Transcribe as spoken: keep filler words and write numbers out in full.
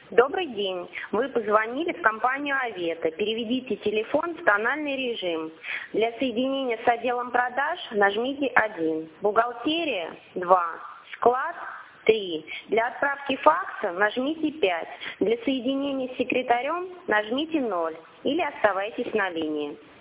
Добрый день. Вы позвонили в компанию Авета. Переведите телефон в тональный режим. Для соединения с отделом продаж нажмите один. Бухгалтерия два. Склад три. Для отправки факса нажмите пять. Для соединения с секретарем нажмите ноль. Или оставайтесь на линии.